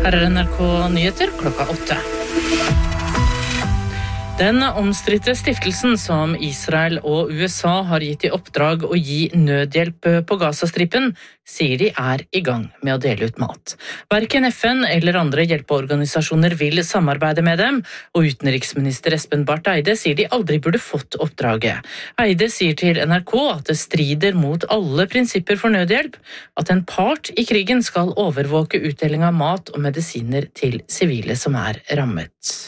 Her NRK Nyheter klokka 8. Den omstridte stiftelsen som Israel og USA har gitt i oppdrag å gi nødhjelp på Gazastripen, sier de i gang med å dele ut mat. Hverken FN eller andre hjelpeorganisasjoner vil samarbeide med dem, og utenriksminister Espen Barth Eide sier de aldri burde fått oppdraget. Eide sier til NRK at det strider mot alle prinsipper for nødhjelp, at en part i krigen skal overvåke utdeling av mat og medisiner til sivile som rammet.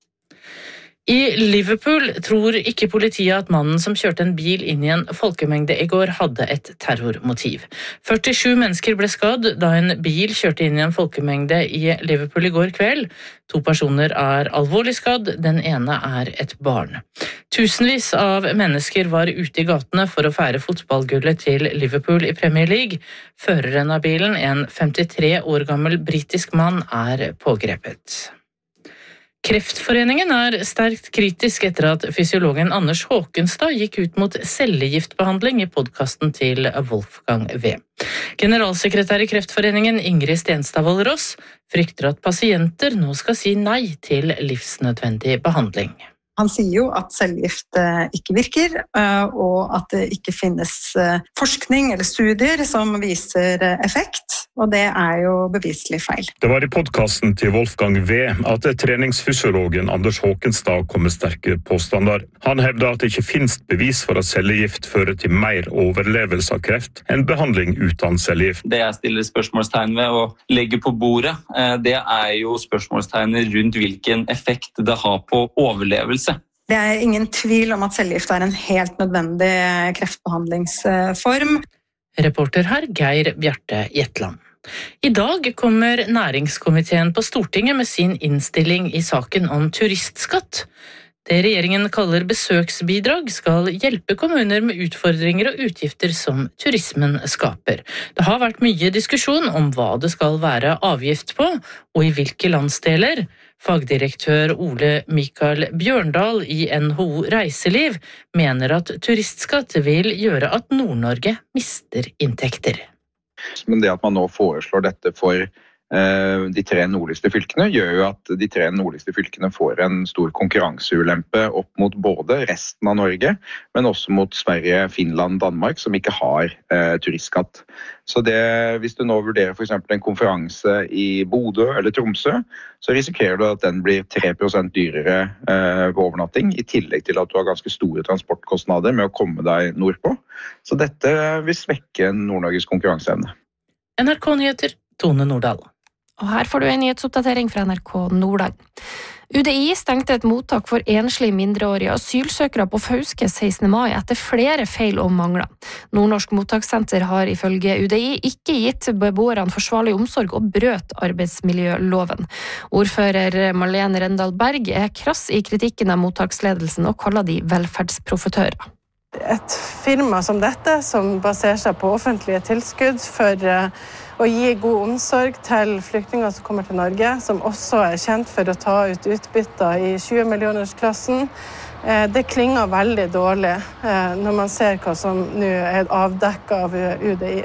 I Liverpool tror ikke politiet at mannen som kjørte en bil inn i en folkemengde i går hadde et terrormotiv. 47 mennesker ble skadd da en bil kjørte inn i en folkemengde i Liverpool i går kveld. 2 personer alvorlig skadd, den ene et barn. Tusenvis av mennesker var ute i gatene for å feire fotballgullet til Liverpool i Premier League. Føreren av bilen, en 53 år gammel britisk mann, pågrepet. Kreftforeningen sterkt kritisk etter at fysiologen Anders Håkenstad gikk ut mot cellegiftbehandling i podcasten til Wolfgang V. Generalsekretær i Kreftforeningen Ingrid Stenstad Ross frykter at pasienter nå skal si nei til livsnødvendig behandling. Han sier jo at cellegift ikke virker, og at det ikke finnes forskning eller studier som viser effekt, og det jo beviselig feil. Det var i podcasten til Wolfgang V at treningsfysiologen Anders Håkenstad kom med sterke påstander. Han hevder at det ikke finnes bevis for at cellegift fører til mer overlevelse av kreft enn behandling uten cellegift. Det jeg stiller spørsmålstegn ved å legge på bordet, det jo spørsmålstegnet rundt hvilken effekt det har på overlevelse. Det ingen tvil om at cellegift en helt nødvendig kreftbehandlingsform. Reporter her Geir Bjarte Jetland. I dag kommer næringskomiteen på Stortinget med sin innstilling i saken om turistskatt. Det regjeringen kaller besøksbidrag skal hjelpe kommuner med utfordringer og utgifter som turismen skaper. Det har vært mye diskusjon om hva det skal være avgift på, og i hvilke landsdeler. Fagdirektør Ole Mikael Bjørndal i NHO Reiseliv mener at turistskatt vil gjøre at Nord-Norge mister inntekter. Men det at man nå foreslår dette for de 3 nordligste fylkene gjør jo at de 3 nordligste fylkene får en stor konkurranseulempe opp mot både resten av Norge, men også mot Sverige, Finland, Danmark, som ikke har turistskatt. Så hvis du nå vurderer for eksempel en konferanse i Bodø eller Tromsø, så risikerer du at den blir 3% dyrere på overnatting, i tillegg til at du har ganske store transportkostnader med å komme deg nordpå. Så dette vil svekke Nord-Norges konkurranseevne. NRK Nyheter, Tone Nordahl. Og her får du en nyhetsoppdatering fra NRK Nordland. UDI stengte et mottak for enslige mindreårige asylsøkere på Fauske 16. mai etter flere feil og mangler. Nordnorsk mottakssenter har ifølge UDI ikke gitt beboerne forsvarlig omsorg og brøt arbeidsmiljøloven. Ordfører Marlene Rendal Berg krass i kritikken av mottaksledelsen og kaller de velferdsprofitører. Et firma som dette, som baserer seg på offentlige tilskudd for å gi god omsorg til flyktninger som kommer til Norge, som også kjent for å ta ut utbytter i 20-millionersklassen, det klinger veldig dårlig når man ser hva som nå avdekket av UDI.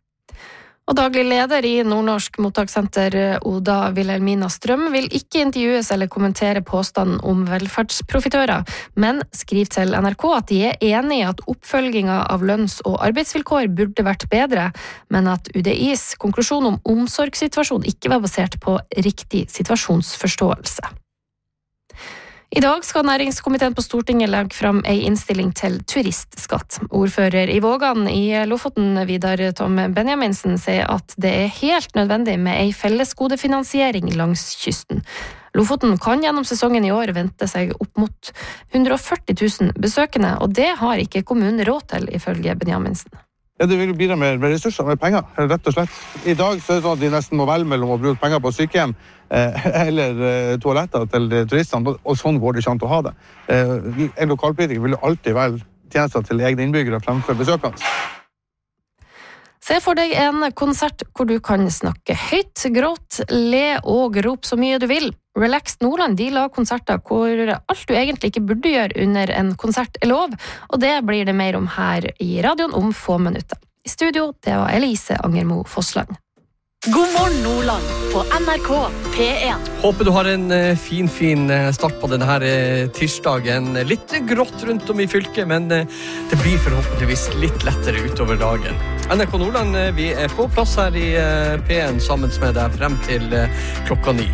Og daglig leder i Nordnorsk mottakssenter, Oda Wilhelmina Strøm, vil ikke intervjues eller kommentere påstanden om velferdsprofitører, men skriver til NRK at de enig i at oppfølgingen av lønns- og arbeidsvilkår burde vært bedre, men at UDIs konklusjon om omsorgssituasjon ikke var basert på riktig situasjonsforståelse. I dag skal næringskomiteen på Stortinget legge fram en innstilling til turistskatt. Ordfører i Vågan i Lofoten, Vidar Tom Benjaminsen, sier at det helt nødvendig med en fellesgodefinansiering langs kysten. Lofoten kan gjennom sesongen i år vente seg opp mot 140 000 besøkende, og det har ikke kommunen råd til, ifølge Benjaminsen. Ja, det vil bidra med ressurser, med penger, rett og slett. I dag så det sånn at de nesten må velge mellom å bruke penger på sykehjem eller toaletter til turistene, og sånn går det ikke an til å ha det. En lokalpolitiker vil alltid velge tjenester til egne innbyggere fremfor besøkende. Se for deg en konsert hvor du kan snakke høyt, gråt, le og rope så mye du vil. Relax Nordland de lager konserter hvor alt du egentlig ikke burde gjøre under en konsert lov, og det blir det mer om her i radioen om få minutter. I studio, det var Elise Angermo Fossland. God morgen Nordland på NRK P1. Håper du har en fin start på denne her tirsdagen. Litt grått rundt om i fylket, men det blir forhåpentligvis litt lettere utover dagen. NRK Nordland, vi er på plass her i P1 sammen med deg frem til 9:00.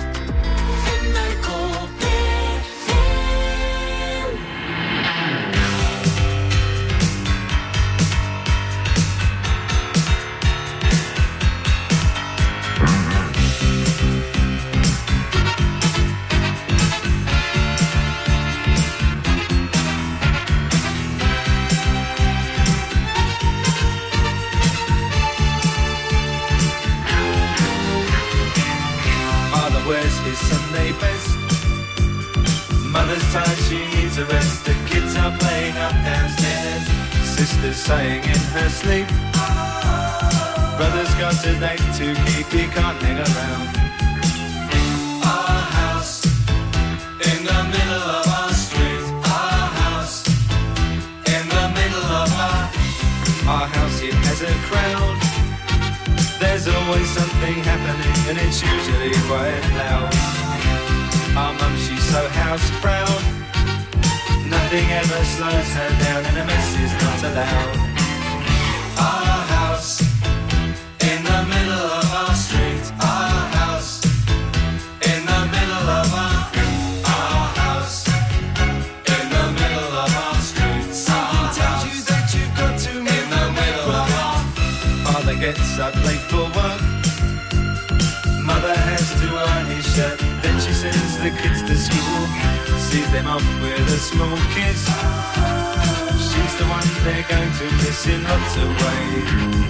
Saying in her sleep, brother's got a date to keep, he can't hang around. Our house in the middle of our street, our house in the middle of our house, it has a crowd. There's always something happening and it's usually quite loud. Our mum, she's so house proud. Nothing ever slows her down and a mess is not allowed. Our house in the middle of our street. Our house in the middle of our house in the middle of our street. Something tells you that you've got to move in the middle of our. Father gets up late for work. Mother has to iron his shirt. Then she sends the kids to school. Sees them off with a small kiss. She's the one they're going to miss in lots of ways.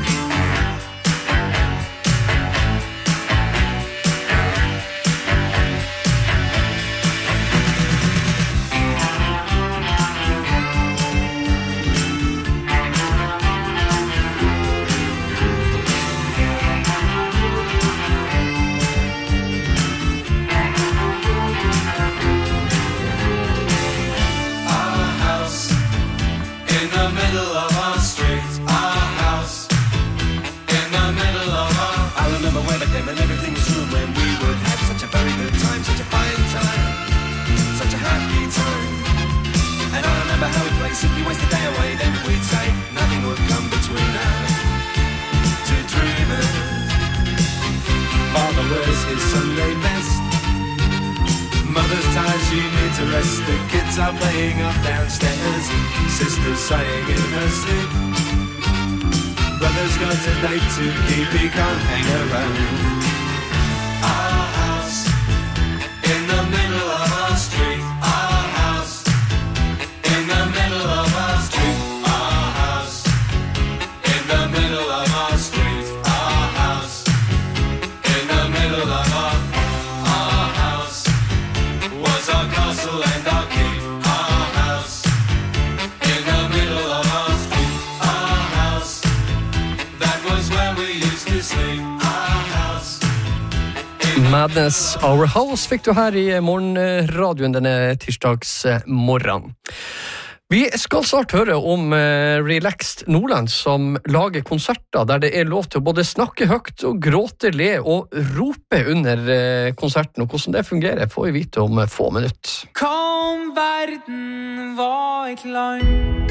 If we waste a day away, then we'd say nothing would come between us. Two dreamers. Father wears his Sunday best. Mother's tired, she needs a rest. The kids are playing up downstairs. Sister's sighing in her sleep. Brother's got a date to keep, he can't hang around. Our house in the middle of our street. Our house in the middle of our street. Our house in the middle of our street. Our house in the middle of our house was our castle and our keep. Our house in the middle of our street. Our house, that was where we used to sleep. Our house. Madness Our House fikk du her i morgenradioen denne tirsdagsmorgen. Vi skal snart høre om Relaxed Nordland som lager konserter der det er lov til å både snakke høyt og gråte, le og rope under konserten, og hvordan det fungerer får vi vite om få minutter. Kom verden var et land,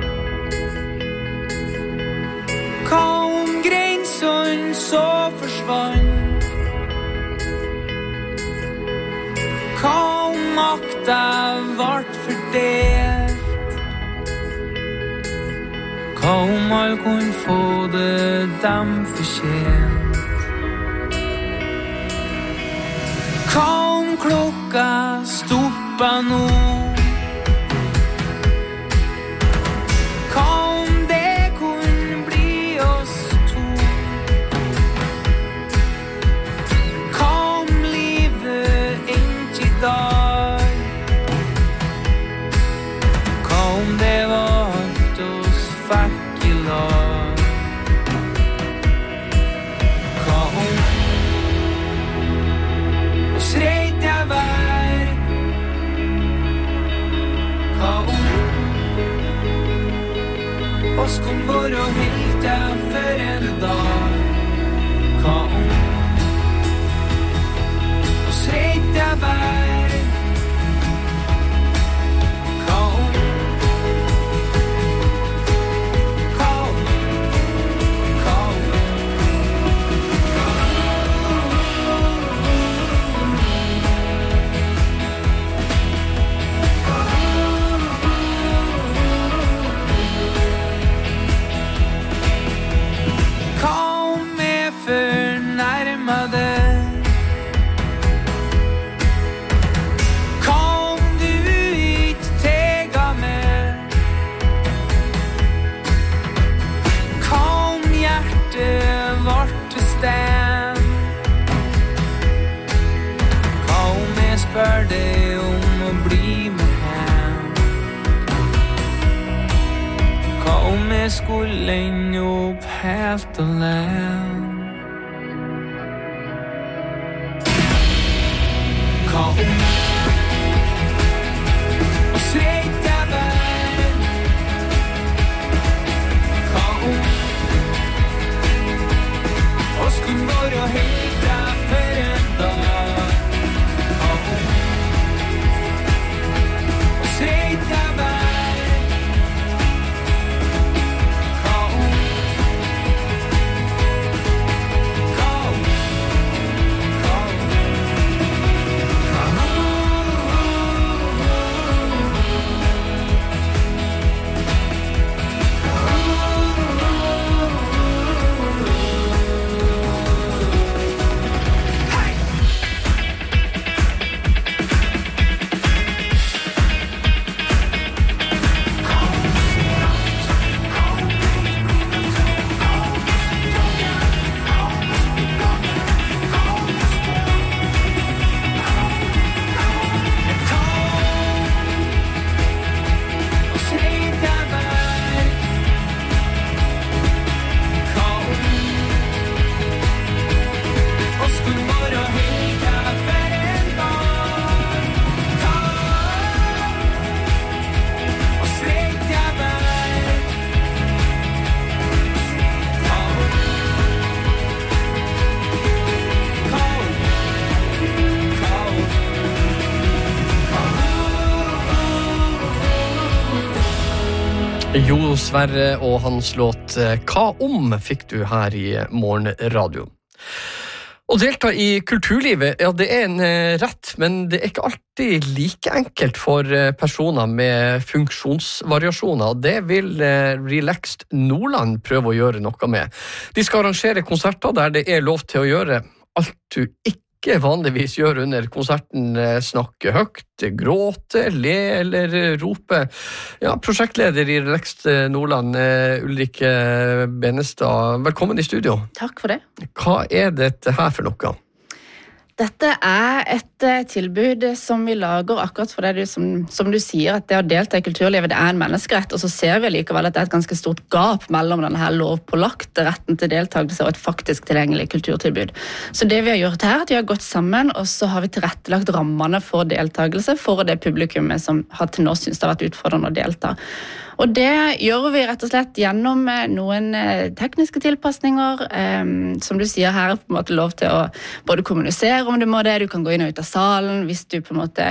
kom grensene så forsvann, kom makta vart fordelt, kom all kunne få det dem fortjent. Kom klokka stoppa nå, kom det kunne bli oss to, kom livet ikke i dag, kom det var alt oss fikk i lag, kom oss reit jeg vær, kom oss kom vår og helt jeg for en dag, Hva om oss rett jeg vær? Hva om Hva om Hva om Kom med fornærmede Kom du ikke tega med Kom hjertet vårt sten Kom jeg spør deg om å bli med hen Kom jeg skulle inn opp helt alene Hva om oss rett jeg vær? Hva om oss kunne være helt der for en dag? Hva om oss rett jeg vær? Hva om Hva om Hva om Jo Sverre og hans låt Hva om fikk du her i Morgenradio. Å delta i kulturlivet, ja det er en rett, men det er ikke alltid like enkelt for personer med funksjonsvariasjoner. Det vil Relaxed Nordland prøve å gjøre noe med. De skal arrangere konserter der det er lov til å gjøre alt du ikke vanligvis gjør under konserten, snakke høyt, gråte, le eller rope. Ja, prosjektleder i Relaxed Nordland, Ulrikke Benestad, velkommen i studio. Takk for det. Hva er dette her for noe? Dette er et tilbud som vi lager akkurat for det som du sier, at det å delta i kulturlivet det er en menneskerett, og så ser vi likevel at det er et ganske stort gap mellom denne her lovpålagte retten til deltakelse og et faktisk tilgjengelig kulturtilbud. Så det vi har gjort her, er at vi har gått sammen, og så har vi tilrettelagt rammene for deltakelse for det publikummet som har til nå synes det har vært utfordrende å delta. Og det gjør vi rett og slett gjennom noen tekniske tilpasninger. Som du sier, her er på en måte lov til å både kommunisere om du må det, du kan gå inn og ut av salen. Hvis du på en måte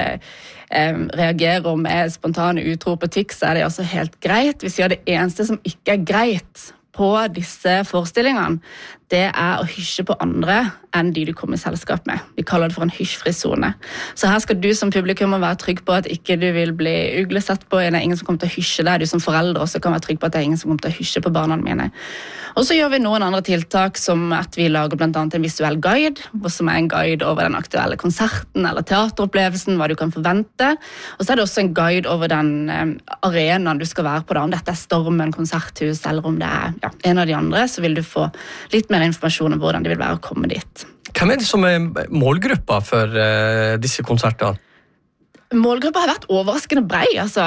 reagerer med spontane utrop og tics, så er det altså helt greit. Vi sier det eneste som ikke er greit på disse forestillingene, det er å hysje på andre enn de du kommer i selskap med. Vi kaller det for en hysjfri zone. Så her skal du som publikum være trygg på at ikke du vil bli uglesett på, det er ingen som kommer til å hysje deg, du som forelder også kan være trygg på at det er ingen som kommer til å hysje på barna mine. Og så gjør vi noen andre tiltak, som at vi lager blant annet en visuell guide, som er en guide over den aktuelle konserten eller teateropplevelsen, hva du kan forvente. Og så er det også en guide over den arenaen du skal være på, da. Om dette er Stormen konserthus, eller om det er en av de andre, så vil du få litt mer informasjon om hvordan det vil være å komme dit. Hvem er det som er målgruppa for disse konsertene? Målgruppa har vært overraskende brei, altså.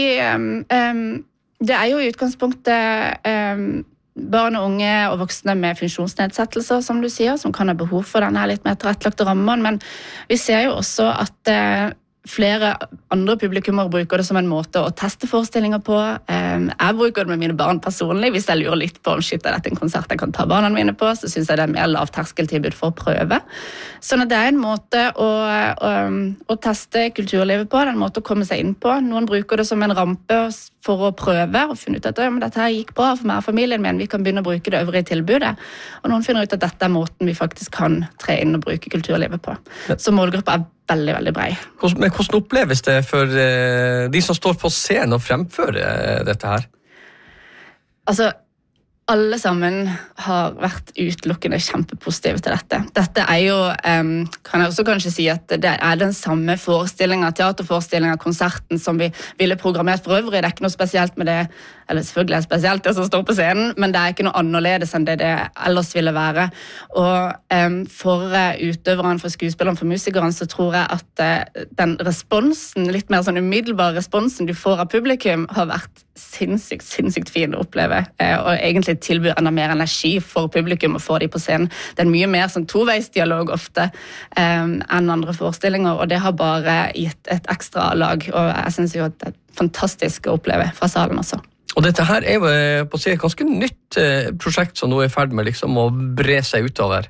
Det er jo i utgangspunktet barn og unge og voksne med funksjonsnedsettelser, som du sier, som kan ha behov for denne litt mer tilrettelagte rammen, men vi ser jo også at flere andre publikummer bruker det som en måte å teste forestillinger på. Jeg bruker det med mine barn personlig. Hvis jeg lurer litt på om shit, er dette en konsert jeg kan ta barna mine på, så synes jeg det er mer lavterskeltilbud for å prøve. Sånn at det er en måte å teste kulturlivet på, det er en måte å komme seg inn på. Noen bruker det som en rampe for å prøve og finne ut at dette her gikk bra for meg og familien min, vi kan begynne å bruke det øvrige tilbudet. Og noen finner ut at dette er måten vi faktisk kan tre inn og bruke kulturlivet på. Så målgruppa er veldig, veldig bred. Men hvordan oppleves det for de som står på scenen og fremfører dette her? Altså, alle sammen har vært utelukkende kjempepositive til dette. Dette er jo, kan jeg også kanskje si at det er den samme forestillingen, teaterforestillingen, konserten som vi ville programmert for øvrig. Det er ikke noe spesielt med det, eller selvfølgelig er det spesielt det som står på scenen, men det er ikke noe annerledes enn det ellers ville være. Og for utøveren, for skuespilleren, for musikeren, så tror jeg at den responsen, litt mer sånn umiddelbar responsen du får av publikum, har vært sinnssykt fin å oppleve, og egentlig tilbyr enda mer energi for publikum å få de på scenen. Det er mye mer sånn toveisdialog ofte enn andre forestillinger, og det har bare gitt et ekstra lag, og jeg synes jo at det er fantastisk å oppleve fra salen også. Og dette her er jo på å si et ganske nytt prosjekt som nå er i ferd med liksom å bre seg utover.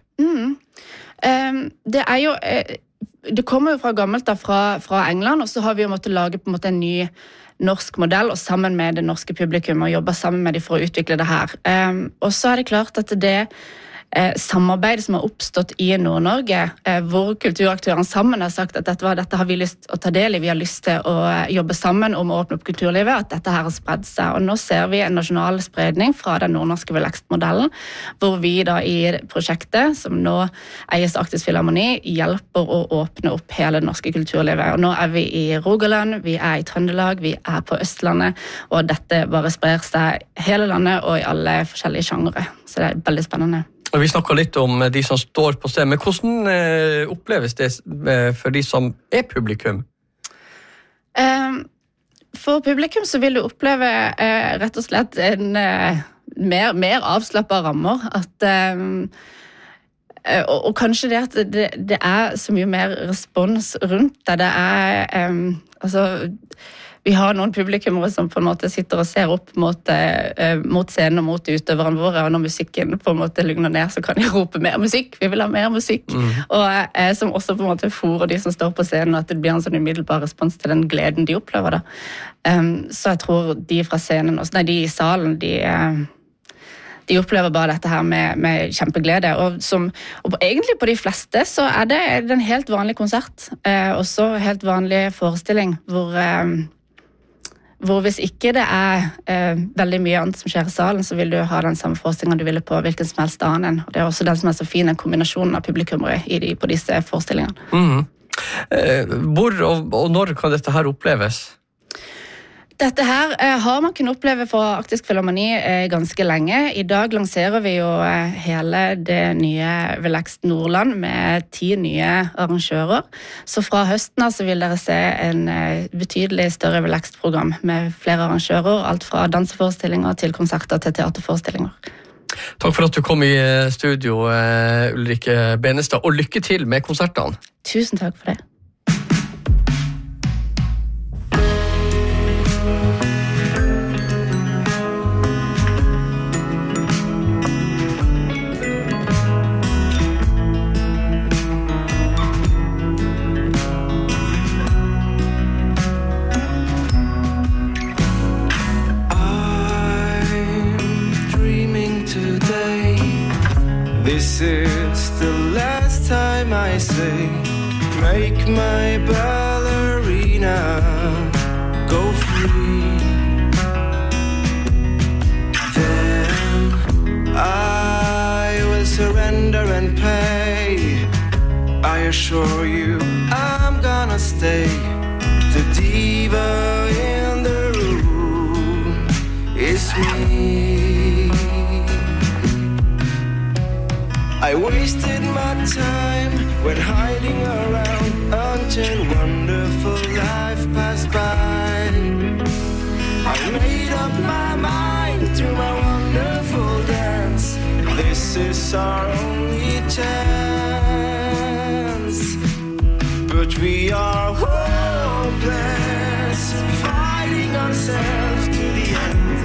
Det er jo det kommer jo fra gammelt da, fra England, og så har vi jo måttet lage på en måte en ny norsk modell, og sammen med det norske publikum, og jobbe sammen med dem for å utvikle det her. Og så er det klart at det samarbeid som har oppstått i Nord-Norge, hvor kulturaktørene sammen har sagt at dette har vi lyst å ta del i, vi har lyst til å jobbe sammen om å åpne opp kulturlivet, at dette her har spredd seg. Og nå ser vi en nasjonal spredning fra den nordnorske Relaxed-modellen, hvor vi da i prosjektet, som nå eies Arktisk Filharmoni, hjelper å åpne opp hele det norske kulturlivet. Og nå er vi i Rogaland, vi er i Trøndelag, vi er på Østlandet, og dette bare sprer seg hele landet og i alle forskjellige sjangere. Så det er veldig spennende. Vi snakket litt om de som står på sted, men hvordan oppleves det for de som er publikum? For publikum så vil du oppleve rett og slett en mer avslappet rammer. Og kanskje det at det er så mye mer respons rundt det. Det er vi har noen publikummere som på en måte sitter og ser opp mot scenen og mot utøverne våre, og når musikken på en måte lugner ned, så kan de rope mer musikk, vi vil ha mer musikk. Og som også på en måte fôrer de som står på scenen, at det blir en sånn umiddelbar respons til den gleden de opplever da. Så jeg tror de fra scenen, de i salen, de opplever bare dette her med kjempeglede, og egentlig på de fleste så er det en helt vanlig konsert, også helt vanlig forestilling, hvor hvis ikke det er veldig mye annet som skjer i salen, så vil du ha den samme forestillingen du ville på hvilken som helst annen. Og det er også den som er så fin, en kombinasjon av publikummere på disse forestillingene. Hvor og når kan dette her oppleves? Dette her har man kunnet oppleve fra Arktisk Filharmoni ganske lenge. I dag lanserer vi jo hele det nye Relaxed Nordland med 10 nye arrangører. Så fra høsten av så vil dere se en betydelig større Relaxed-program med flere arrangører, alt fra danseforestillinger til konserter til teaterforestillinger. Takk for at du kom i studio, Ulrikke Benestad, og lykke til med konsertene. Tusen takk for det. This is the last time I say, make my ballerina go free. Then I will surrender and pay. I assure you I'm gonna stay. The diva in the room is me. I wasted my time when hiding around until wonderful life passed by. I made up my mind to my wonderful dance. This is our only chance. But we are whole. hopeless, fighting ourselves to the end.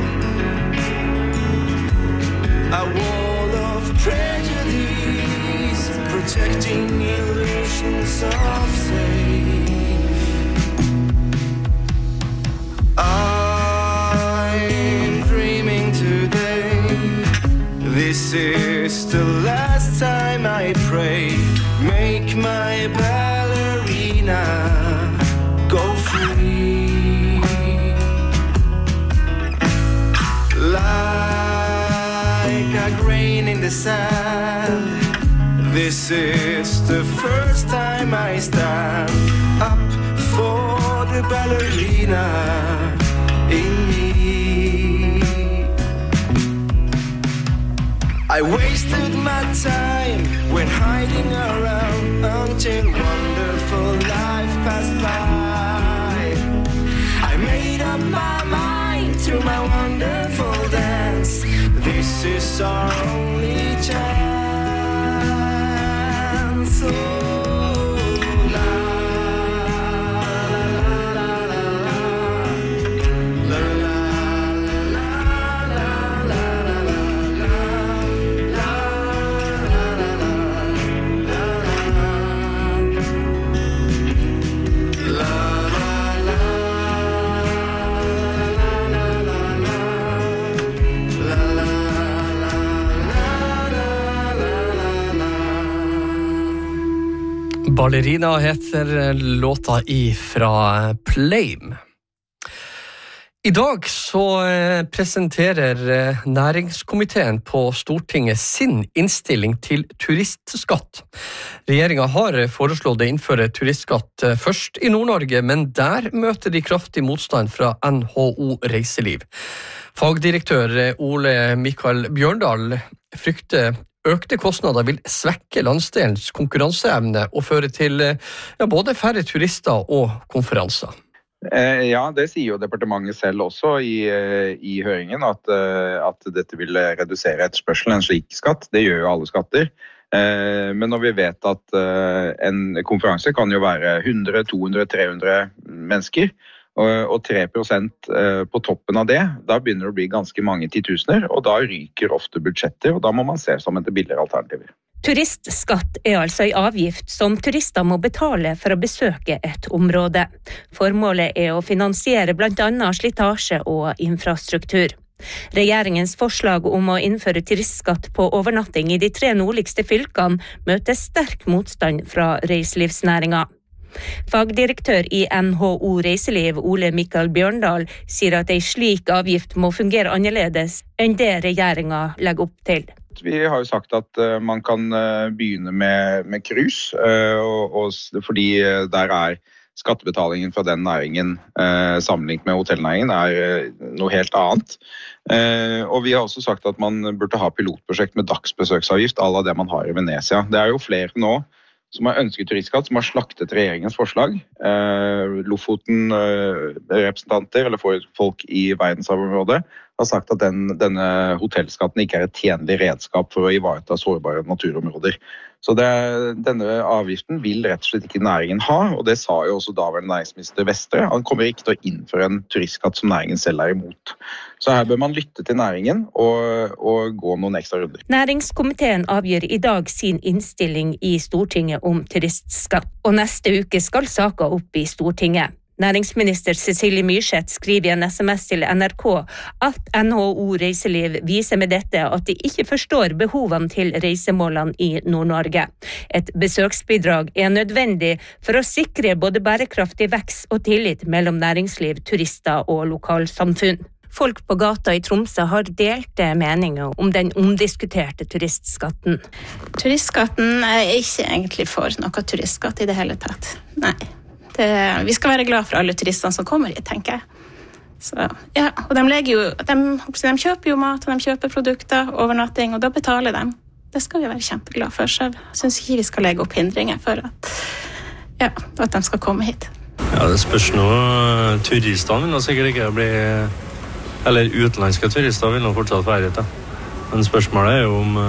A wall of prejudice, protecting illusions of safe. I'm dreaming today. This is the last time I pray. Make my ballerina go free. Like a grain in the sand. This is the first time I stand up for the ballerina in me. I wasted my time when hiding around until wonderful life passed by. I made up my mind through my wonderful dance. This is our only chance. Oh, la, la, la, la, la, la, la, la, la, la. Ballerina heter låta ifra Plame. I dag så presenterer næringskomiteen på Stortinget sin innstilling til turistskatt. Regjeringen har foreslått å innføre turistskatt først i Nord-Norge, men der møter de kraftig motstand fra NHO Reiseliv. Fagdirektør Ole Mikael Bjørndal frykter økte kostnader vil svekke landsdelens konkurranseevne og føre til både færre turister og konferanser. Ja, det sier jo departementet selv også i høringen, at dette vil redusere etterspørselen, en slik skatt. Det gjør jo alle skatter. Men når vi vet at en konferanse kan jo være 100, 200, 300 mennesker, og 3% på toppen av det, da begynner det å bli ganske mange titusener, og da ryker ofte budsjetter, og da må man se som et billigere alternativ. Turistskatt altså en avgift som turister må betale for å besøke et område. Formålet å finansiere blant annet slitasje og infrastruktur. Regjeringens forslag om å innføre turistskatt på overnatting i de 3 nordligste fylkene møter sterk motstand fra reiselivsnæringen. Fagdirektør i NHO Reiseliv, Ole Mikael Bjørndal, sier at en slik avgift må fungere annerledes enn det regjeringen legger opp til. Vi har jo sagt at man kan begynne med cruise, fordi der skattebetalingen fra den næringen sammenlignet med hotellnæringen noe helt annet. Og vi har også sagt at man burde ha pilotprosjekt med dagsbesøksavgift à la det man har i Venezia. Det jo flere nå som har ønsket turistskatt, som har slaktet regjeringens forslag. Lofoten-representanter, eller folk i verdenshavområdet, har sagt at denne hotellskatten ikke et tjenlig redskap for å ivareta sårbare naturområder. Så denne avgiften vil rett og slett ikke næringen ha, og det sa jo også daværende næringsminister Vestre. Han kommer ikke til å innføre en turistskatt som næringen selv imot. Så her bør man lytte til næringen og gå noen ekstra runder. Næringskomiteen avgjør i dag sin innstilling i Stortinget om turistskatt, og neste uke skal saken opp i Stortinget. Næringsminister Cecilie Myrseth skriver i en SMS til NRK at NHO Reiseliv viser med dette at de ikke forstår behovene til reisemålene i Nord-Norge. Et besøksbidrag nødvendig for å sikre både bærekraftig vekst og tillit mellom næringsliv, turister og lokalsamfunn. Folk på gata i Tromsø har delte meninger om den omdiskuterte turistskatten. Turistskatten ikke egentlig for noe turistskatt i det hele tatt. Nei. Vi skal være glad for alle turistene som kommer hit, tenker jeg. Så, ja, og de kjøper jo mat, og de kjøper produkter, overnatting, og da betaler de. Det skal vi være kjempeglade for, så jeg synes ikke vi skal legge opp hindringer for at de skal komme hit. Ja, det spørs nå. Turistene vil nå sikkert ikke bli, eller utenlandske turister vil nå fortsatt være hit. Men spørsmålet jo om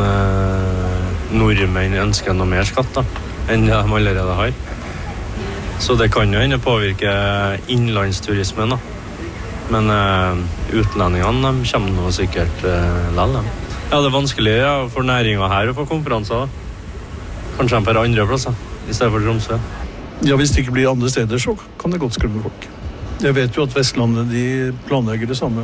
nordmenn ønsker noe mer skatt da, enn de allerede har. Så det kan jo hende påvirke innlandsturismen da. Men utlendingene de kommer nå sikkert lell. Ja, det vanskelig for næringen her å få konferanser da. Kanskje de på andre plasser I stedet for Tromsø. Ja, hvis det ikke blir andre steder så kan det godt skremme folk. Jeg vet jo at Vestlandet de planlegger det samme.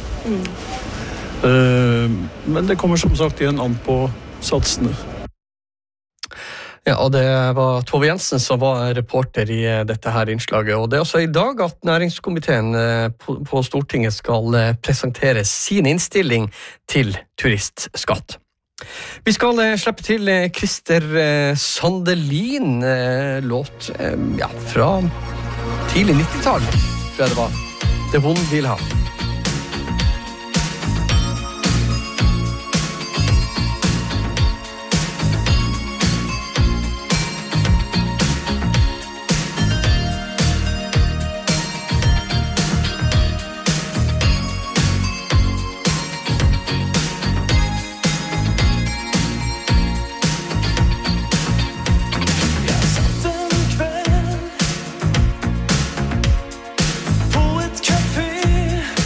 Men det kommer som sagt igjen an på satsene. Ja, og det var Tove Jensen som var reporter I dette her innslaget, og det også I dag at næringskomiteen på Stortinget skal presentere sin innstilling til turistskatt. Vi skal slippe til Christer Sandelin låt fra tidlig 90-tall, tror jeg det var. Det hun vil ha. På ett café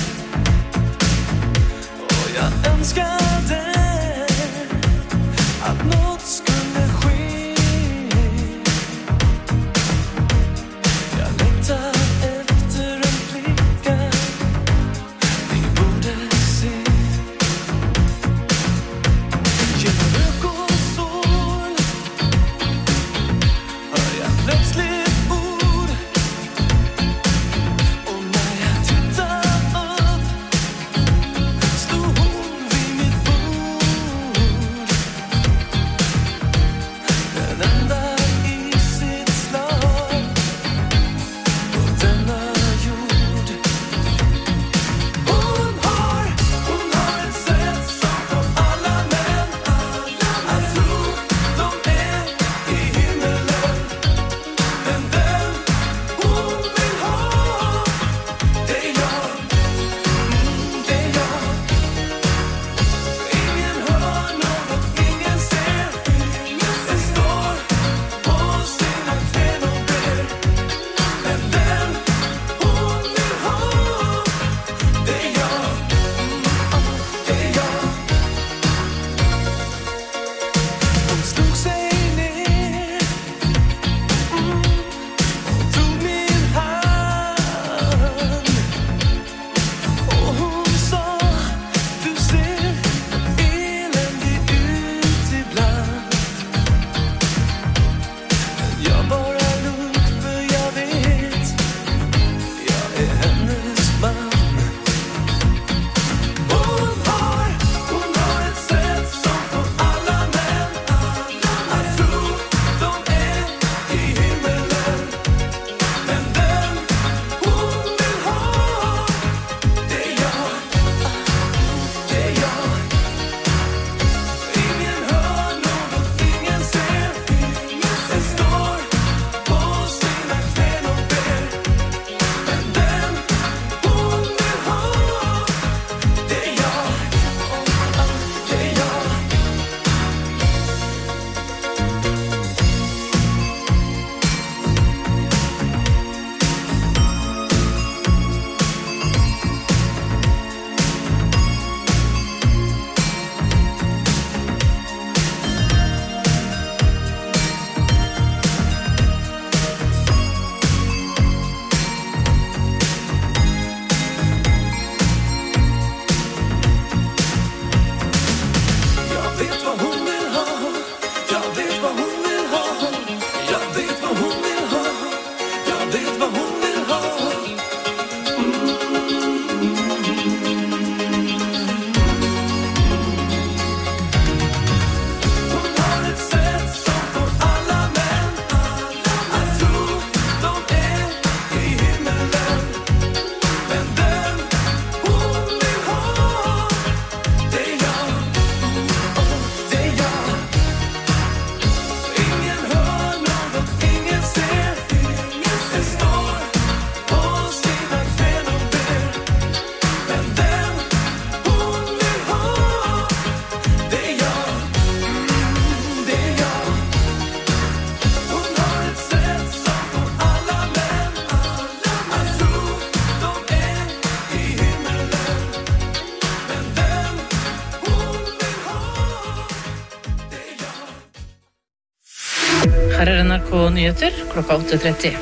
Her NRK Nyheter, klokka 8:30.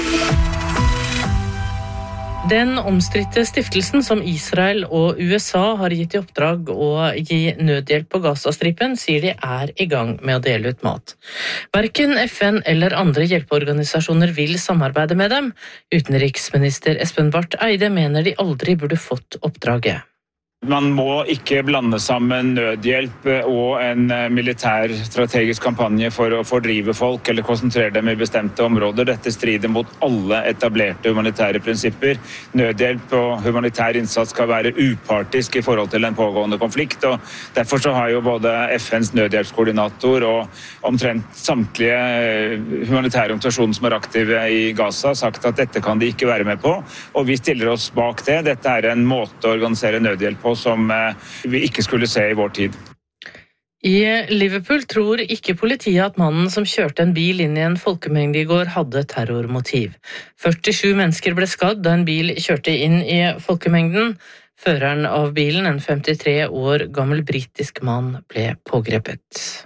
Den omstridte stiftelsen som Israel og USA har gitt i oppdrag å gi nødhjelp på Gazastripen, sier de i gang med å dele ut mat. Hverken FN eller andre hjelpeorganisasjoner vil samarbeide med dem. Utenriksminister Espen Barth Eide mener de aldri burde fått oppdraget. Man må ikke blande sammen nødhjelp og en militær strategisk kampanje for å fordrive folk eller konsentrere dem i bestemte områder. Dette strider mot alle etablerte humanitære prinsipper. Nødhjelp og humanitær innsats skal være upartisk i forhold til en pågående konflikt. Og derfor så har jo både FNs nødhjelpskoordinator og omtrent samtlige humanitære organisasjoner som aktive i Gaza sagt at dette kan de ikke være med på. Og vi stiller oss bak det. Dette en måte å organisere nødhjelp på som vi ikke skulle se i vår tid. I Liverpool tror ikke politiet at mannen som kjørte en bil inn i en folkemengde i går hadde terrormotiv. 47 mennesker ble skadd da en bil kjørte inn i folkemengden. Føreren av bilen, en 53 år gammel britisk mann, ble pågrepet.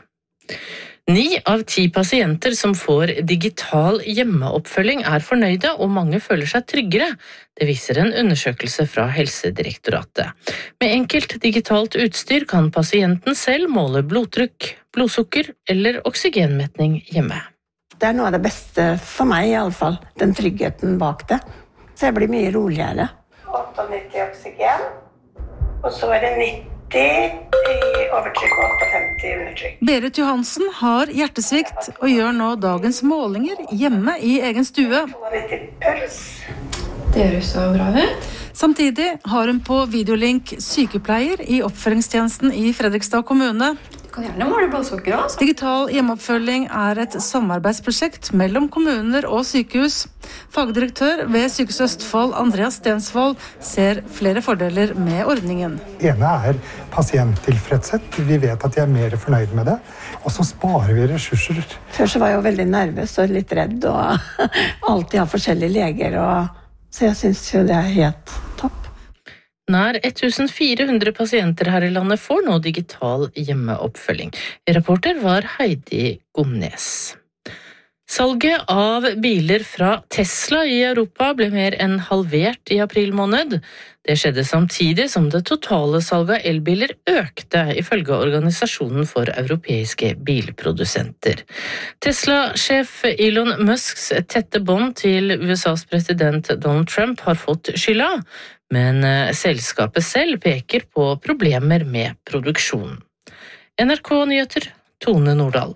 9 av 10 pasienter som får digital hjemmeoppfølging fornøyde, og mange føler seg tryggere. Det viser en undersøkelse fra Helsedirektoratet. Med enkelt digitalt utstyr kan pasienten selv måle blodtrykk, blodsukker eller oksygenmetning hjemme. Det noe av det beste for meg i alle fall, den tryggheten bak det. Så jeg blir mye roligere. 98 oksygen, og så det 90 i overtrykk og 58 undertrykk. Berit Johansen har hjertesvikt og gjør nå dagens målinger hjemme i egen stue. 92 puls. Det høres så bra ut. Samtidig har hun på videolink sykepleier i oppfølgingstjenesten i Fredrikstad kommune. Du kan gjerne måle blodsukker også. Digital hjemmeoppfølging et samarbeidsprosjekt mellom kommuner og sykehus. Fagdirektør ved Sykehuset Østfold, Andreas Stensvold, ser flere fordeler med ordningen. Det ene pasienttilfredshet. Vi vet at de mer fornøyd med det. Og så sparer vi ressurser. Før så var jeg jo veldig nervøs og litt redd, og alltid har forskjellige leger. Så jeg synes jo det helt topp. Nær 1400 pasienter her i landet får nå digital hjemmeoppfølging. Reporter var Heidi Gomnes. Salget av biler fra Tesla i Europa ble mer enn halvert i april måned. Det skjedde samtidig som det totale salget av elbiler økte, ifølge Organisasjonen for europeiske bilprodusenter. Tesla-sjef Elon Musks tette bånd til USAs president Donald Trump har fått skylda, men selskapet selv peker på problemer med produksjonen. NRK Nyheter, Tone Nordahl.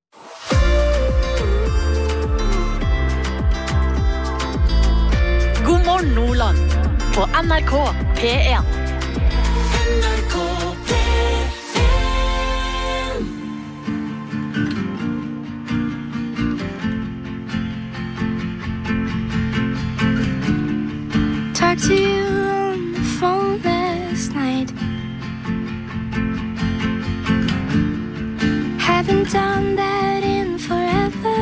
God morgen Nordland på NRK P1. NRK Talked to you on the phone last night. Haven't done that in forever.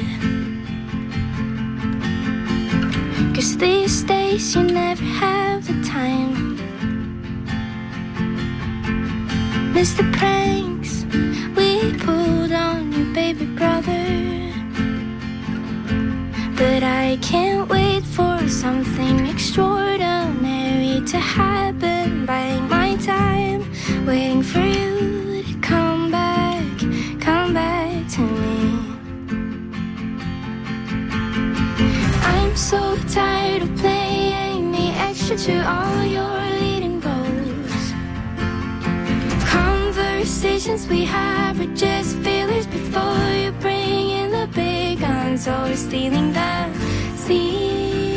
'Cause these days you never have the time. Miss the pranks we pulled on your baby brother. But I can't wait for something extraordinary to happen. Buying my time, waiting for you to come back to me. I'm so tired of playing the extra to all your leading roles. Conversations we have are just fillers before you bring in the big guns. Always stealing the scene.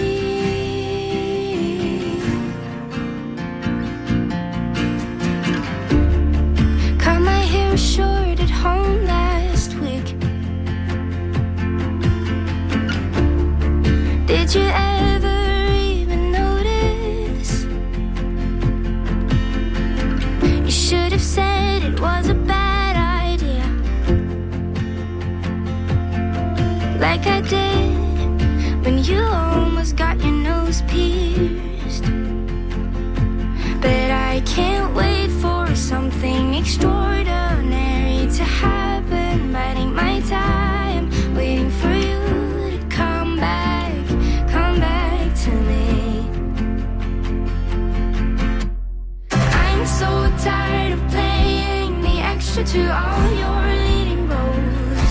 Cut my hair short at home last week. Did you ever even notice? You should have said it was a bad idea, like I did when you so tired of playing the extra to all your leading roles.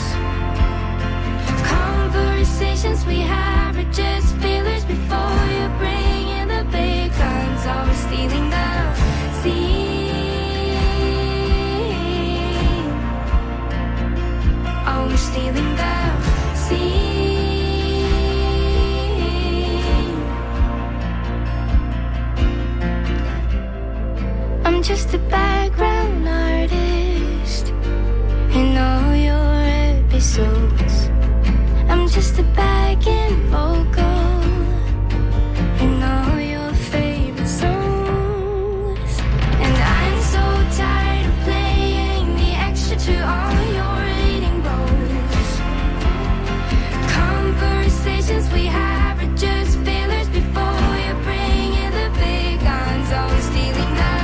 Conversations we have are just fillers before you bring in the big guns. Always stealing the scene. Always stealing the scene. I'm just a background artist in all your episodes. I'm just a backing vocal in all your favorite songs. And I'm so tired of playing the extra to all your leading roles. Conversations we have are just fillers before you bring in the big guns. Always stealing the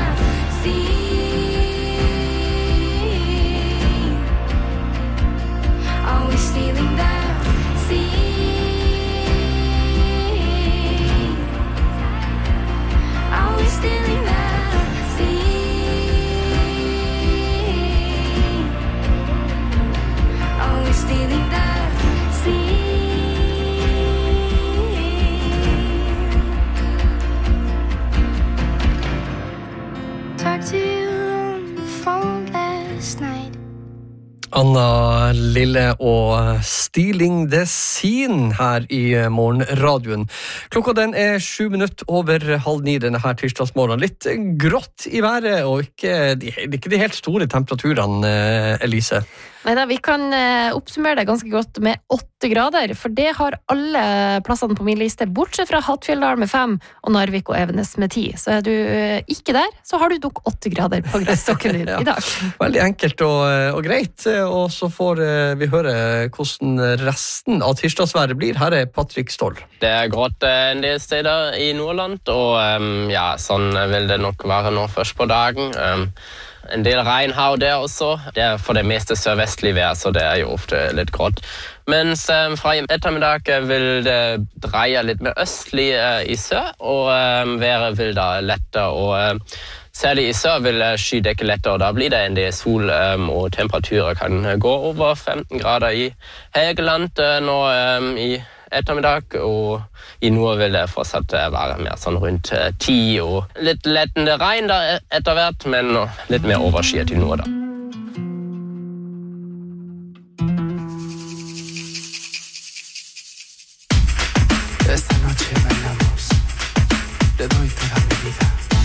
scene. Always stealing the scene. Always stealing the scene. Always stealing the scene. Talked to you on the phone last night. Anna Lille og Stealing the Scene her i morgenradioen. Klokka den 7 minutter over 8:30 denne her tirsdagsmorgen. Litt grått i været, og ikke de helt store temperaturene, Elise. Neida, vi kan oppsummere det ganske godt med 8 grader, for det har alle plassene på min liste, bortsett fra Hattfjelldal med 5 og Narvik og Evenes med 10. Så er du ikke der, så har du nok 8 grader på gressstokken din i dag. Veldig enkelt og greit, og så får vi høre hvordan resten av tirsdagsværet blir. Her er Patrick Stoll. Det grått en del steder i Nordland, og ja, sånn vil det nok være nå først på dagen. En del regn her og der også. Det er for det meste sørvestlig vær, så det er jo ofte litt grått. Mens fra ettermiddag vil det dreie litt mer østlig i sør, og været vil da lette, og særlig i sør vil skydekke lette, og da blir det en del sol, og temperaturer kan gå over 15 grader i Helgeland nå i ettermiddag, og i nord vil det fortsatt være mer sånn rundt 10, og litt lettende regn da etter hvert, men litt mer overskyet i nord da. Esta noche bailamos, te doy toda mi vida.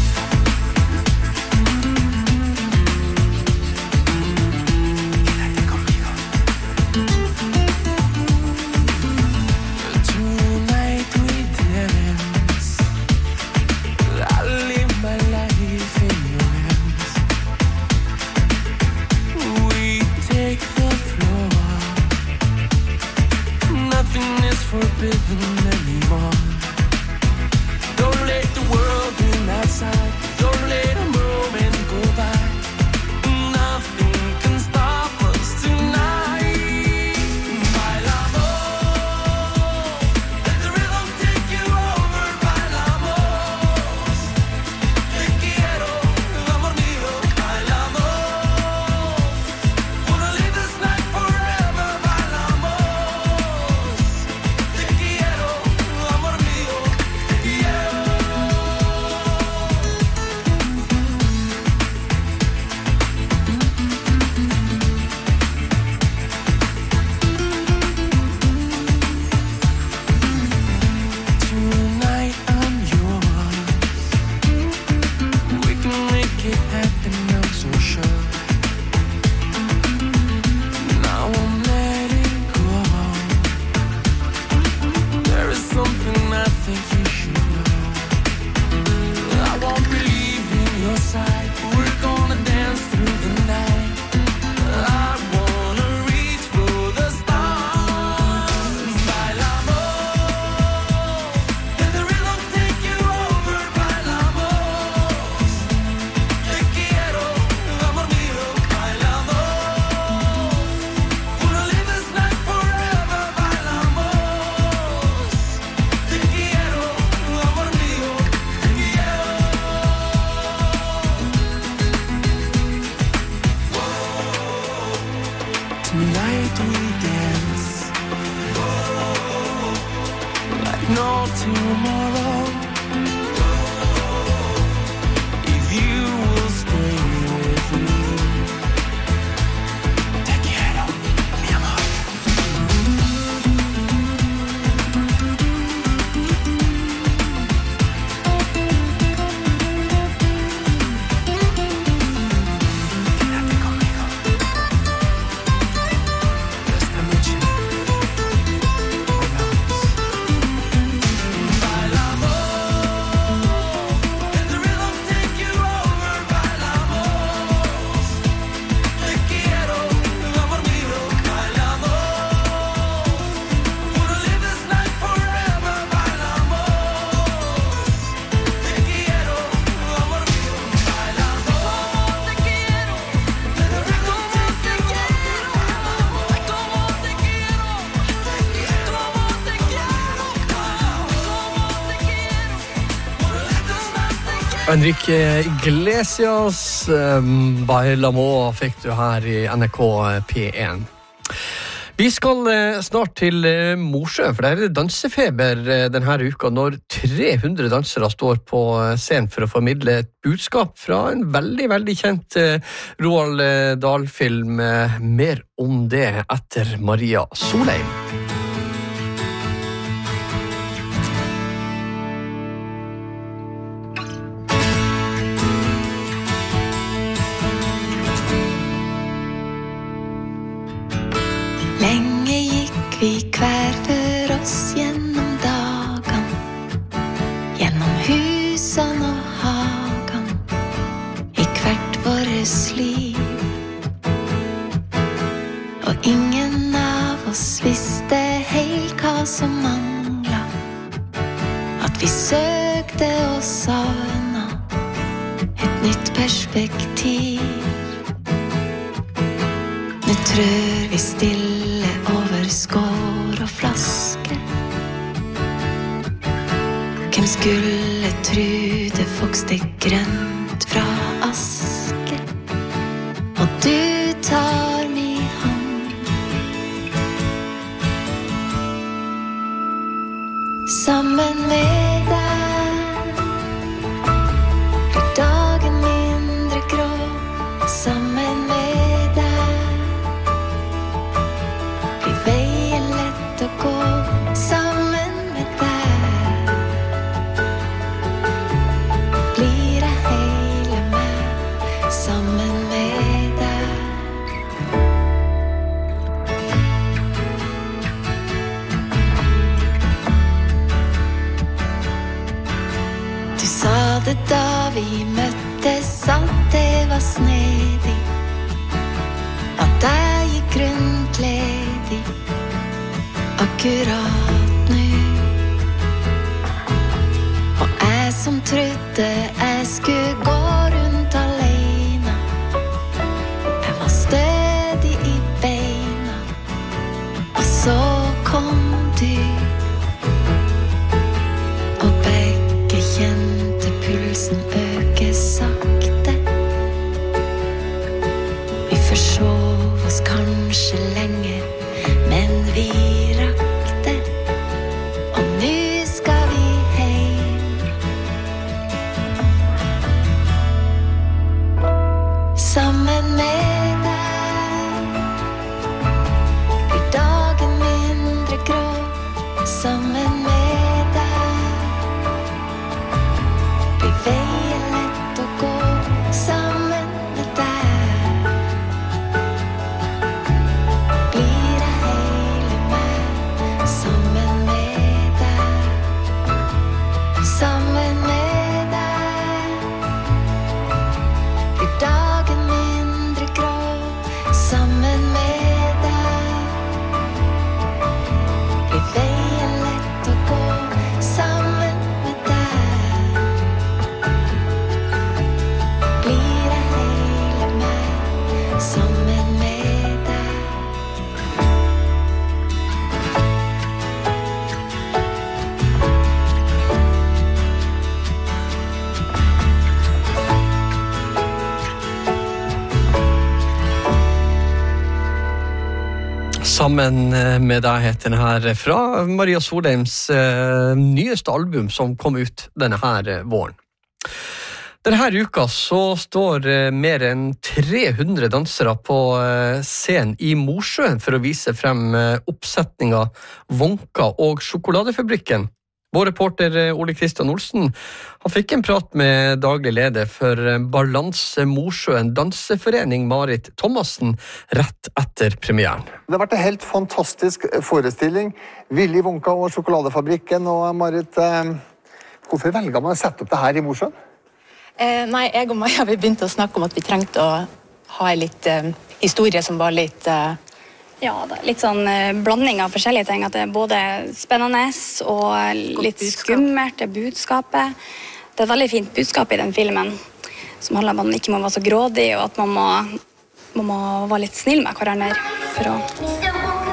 Quédate conmigo. Tonight we dance, I'll live my life in your hands. Enrique Iglesias, Bailamo fikk du her I NRK P1. Vi skal snart til Mosjøen, for det dansefeber denne uka når 300 dansere står på scenen for å formidle et budskap fra en veldig, veldig kjent Roald Dahl-film. Mer om det etter Maria Solheim. Lenge gikk vi hver for oss gjennom dagen, gjennom husene og hagen, I hvert våres liv. Og ingen av oss visste helt hva som manglet, at vi søkte oss savna et nytt perspektiv. Nå trør vi stille over skår og flasker. Hvem skulle tro det vokste grønt fra aske? Og du tar min hånd. Sammen med deg blir dagen mindre grå. Sammen med det da vi møttes at det var snedig, at jeg gikk rundt ledig akkurat nå. Og jeg som trodde jeg skulle gå rundt alene, jeg var stødig I beina, og så kom du, og begge kjente pulsen øker sakte. Vi forsov oss kanskje lenge, men vi rakk det. Og nå skal vi hjem. Sammen med deg blir dagen mindre grå. Sammen med deg blir veien lett å gå. Sammen med deg blir jeg hele meg. Sammen med deg, sammen med deg blir dagen mindre grå. Sammen med deg blir veien lett å gå. Sammen med deg blir jeg hele meg. Sammen med deg. Sammen med deg heter den her fra Maria Solheims nyeste album som kom ut denne her våren. Denne her uka så står mer enn 300 dansere på scenen I Mosjøen for å vise frem oppsetninga Wonka og sjokoladefabrikken. Vår reporter Ole Kristian Olsen han fikk en prat med daglig leder for Balanse Mosjøen danseforening Marit Thomassen rett etter premieren. Det har vært en helt fantastisk forestilling. Willy Wonka og sjokoladefabrikken. Og Marit, hvorfor velger man å sette opp det her I Mosjøen? Nei, jeg og Maja vi begynte å snakke om at vi trengte å ha en litt historie som var litt Ja, det litt sånn blanding av forskjellige ting. At det både spennende og litt skummelt, det budskapet. Det et veldig fint budskap I den filmen, som handler om at man ikke må være så grådig, og at man må være litt snill med hverandre. For å...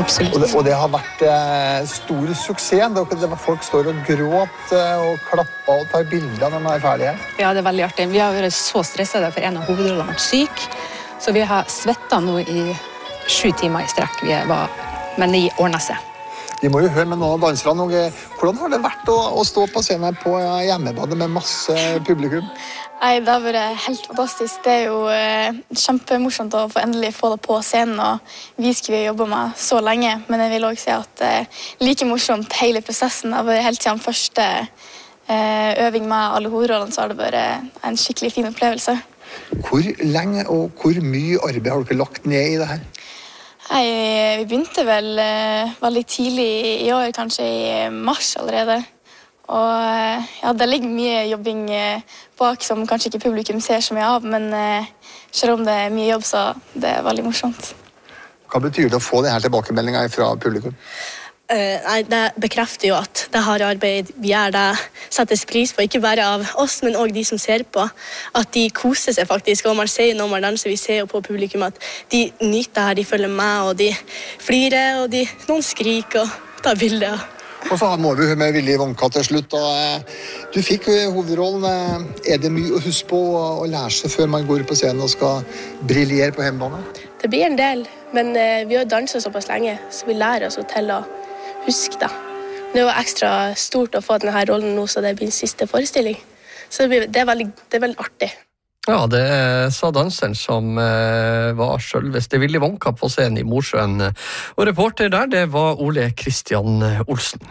Absolutt. Og det har vært stor suksess. Folk står og gråt og klapper og tar bilder når de er ferdige. Ja, det er veldig artig. Vi har vært så stresset for en av hovedrollene har vært syk, så vi har svettet nå i 7 timer i strekk. Men det ordner seg. Vi må jo høre med noen av danserne. Hvordan har det vært å stå på scenen på hjemmebane med masse publikum? Nei, det har vært helt fantastisk. Det er jo kjempemorsomt å endelig få det på scenen og vise hva vi har jobbet med så lenge. Men jeg vil også si at like morsomt hele prosessen har vært helt siden første øving med alle hovedrollene, så har det vært en skikkelig fin opplevelse. Hvor lenge og hvor mye arbeid har dere lagt ned i det her? Nei, vi begynte vel veldig tidlig i år, kanskje i mars allerede. Og ja, det ligger mye jobbing bak som kanskje ikke publikum ser så mye av, men selv om det er mye jobb, så det er veldig morsomt. Hva betyr det å få denne tilbakemeldingen fra publikum? Nei, det bekrefter jo at det harde arbeidet vi gjør, det settes pris på, ikke bare av oss, men også de som ser på. At de koser seg faktisk, og man ser når man danser, vi ser jo på publikum at de nyter det her, de følger med, og de flirer, og noen skriker og tar bilder. Og så må vi høre med Willy Wonka til slutt. Du fikk hovedrollen. Er det mye å huske på å lære seg før man går på scenen og skal briljere på hjemmebane? Det blir en del, men vi har danset såpass lenge, så vi lærer oss til å huske det. Det var ekstra stort å få denne rollen nå, så det blir siste forestilling. Så det er veldig artig. Ja, det sa danseren som var selveste Willy Wonka på scenen i Mosjøen. Og reporter der, det var Ole Kristian Olsen.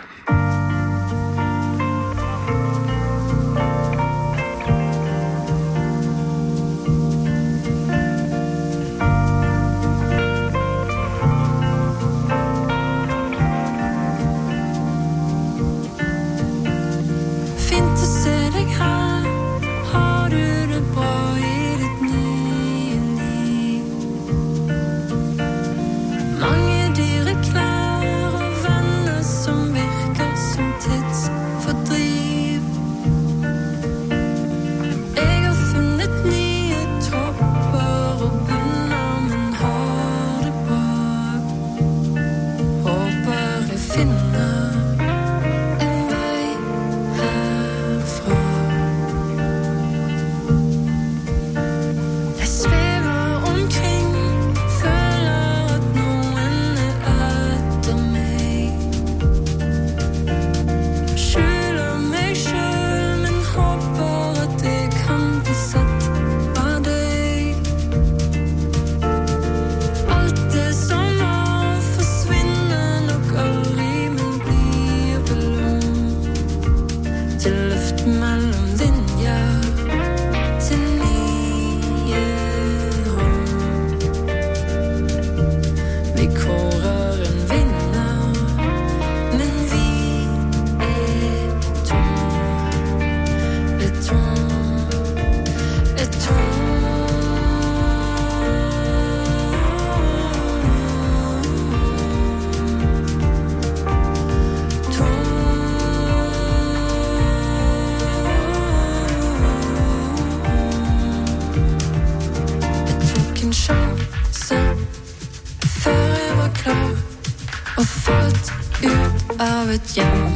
Et hjem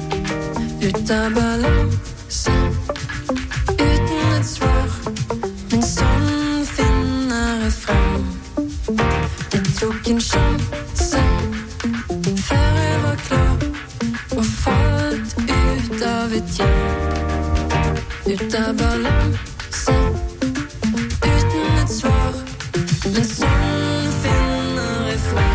ut av balanse uten et svar, men sånn finner jeg frem. Jeg tok en sjanse før jeg var klar og falt ut av et hjem ut av balanse uten et svar, men sånn finner jeg frem.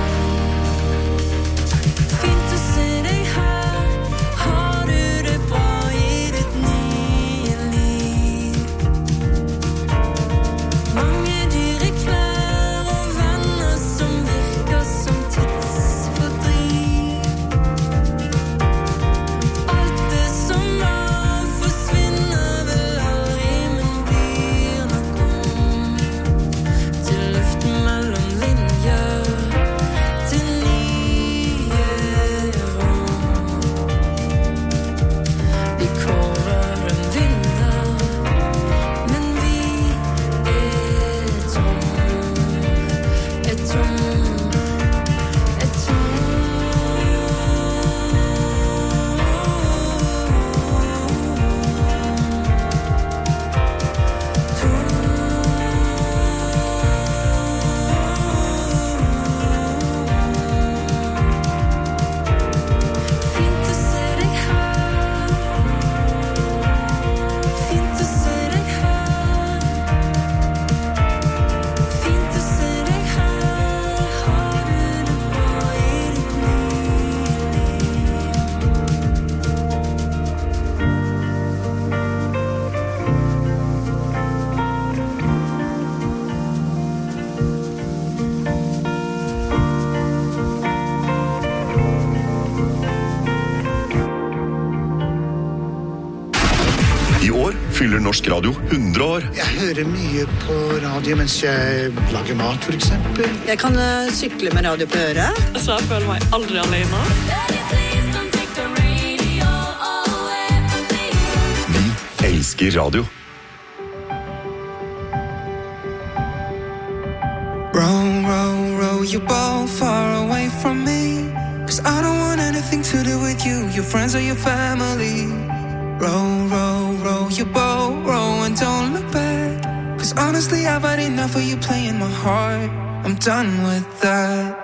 fyller norsk radio 100 år. Jeg hører mye på radio mens jeg lager mat, for eksempel. Jeg kan sykle med radio på øret. Så jeg føler meg aldri alene. Vi elsker radio. Row, row, row your boat far away from me. 'Cause I don't want anything to do with you, your friends or your family. Row, row, row your boat, row and don't look back. 'Cause honestly I've had enough of you playing my heart. I'm done with that.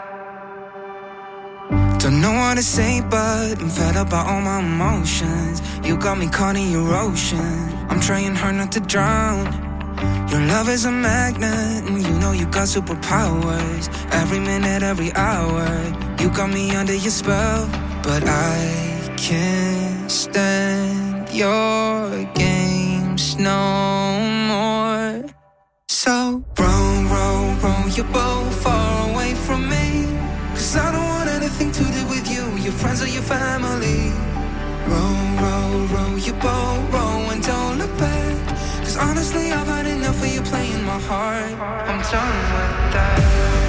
Don't know what to say but I'm fed up by all my emotions. You got me caught in your ocean. I'm trying hard not to drown. Your love is a magnet and you know you got superpowers. Every minute, every hour you got me under your spell. But I can't stand your games no more. So row, row, row your boat far away from me. 'Cause I don't want anything to do with you, your friends or your family. Row, row, row your boat, row and don't look back. 'Cause honestly I've had enough of you playing my heart. I'm done with that.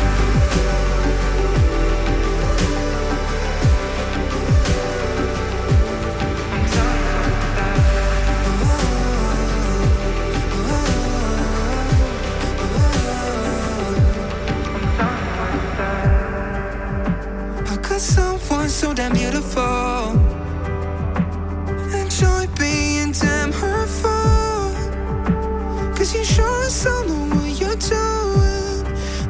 Someone so damn beautiful. Enjoy being damn hurtful. 'Cause you sure as hell know what you're doing.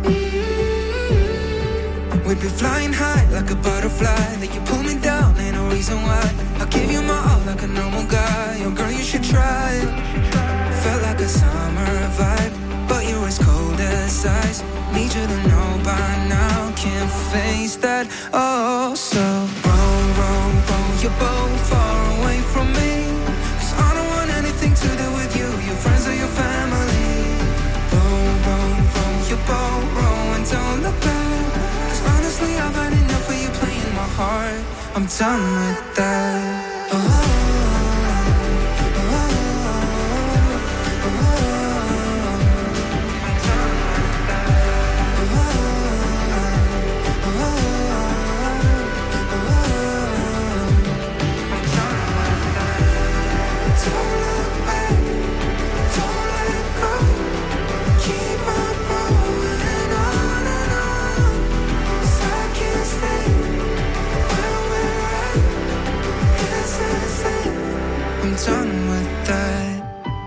We'd be flying high like a butterfly. Then you pull me down, ain't no reason why. I'll give you my all like a normal guy. Oh girl, you should try it. Felt like a summer vibe, but you're as cold as ice. Need you to know by now, can't face that. Oh, so row, row, row your boat far away from me. 'Cause I don't want anything to do with you, your friends or your family. Row, row, row your boat, row and don't look back. 'Cause honestly I've had enough of you playing my heart. I'm done with that. Done with that.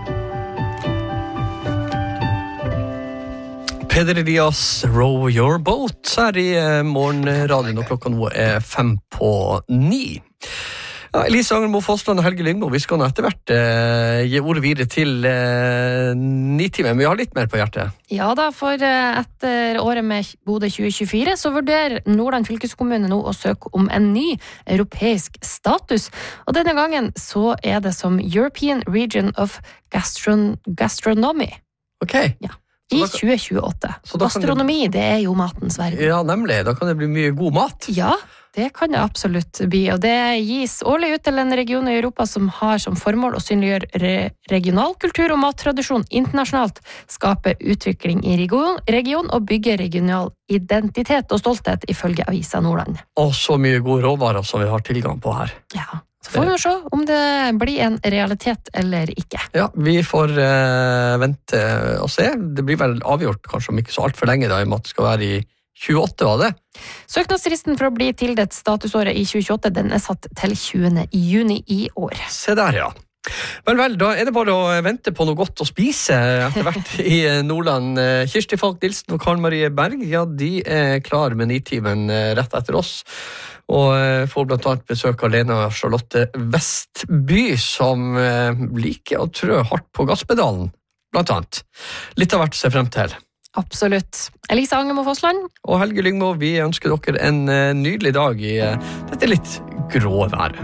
Peder Elias, Row Your Boat, her i morgenradioen, og klokka nå 8:05. Ja, Elise Angermo Fossland og Helge Lyngmo, vi skal nå etter hvert gi ordet videre til Nitimen, men vi har litt mer på hjertet. Ja da, for etter året med Bodø 2024 så vurderer Nordland fylkeskommune nå å søke om en ny europeisk status. Og denne gangen så er det som European Region of Gastronomy. Ok. Ja. I 2028. Gastronomi, det er jo matens verden. Ja, nemlig. Da kan det bli mye god mat. Ja, det kan det absolutt bli, og det gis årlig ut til en region i Europa som har som formål å synliggjøre regional kultur og mattradisjon internasjonalt, skape utvikling i region og bygge regional identitet og stolthet, ifølge Avisa Nordland. Og så mye gode råvarer som vi har tilgang på her. Ja, så får vi se om det blir en realitet eller ikke. Ja, vi får vente og se. Det blir vel avgjort kanskje om ikke så alt for lenge da, i og med at det skal være i 28, var det? Søknadsfristen for å bli tildelt statusåret i 2028, den er satt til 20. juni i år. Se der, ja. Vel, da er det bare å vente på noe godt å spise etter hvert i Nordland. Kirsti Falk Nilsen og Karen Marie Berg, ja, de er klar med Nitimen rett etter oss. Og får blant annet besøk av Lena Charlotte Vestby, som liker å trø hardt på gasspedalen, blant annet. Litt av hvert å se frem til. Absolutt. Elise Angermo Fossland. Og Helge Lyngmo, vi ønsker dere en nydelig dag i dette litt grå været.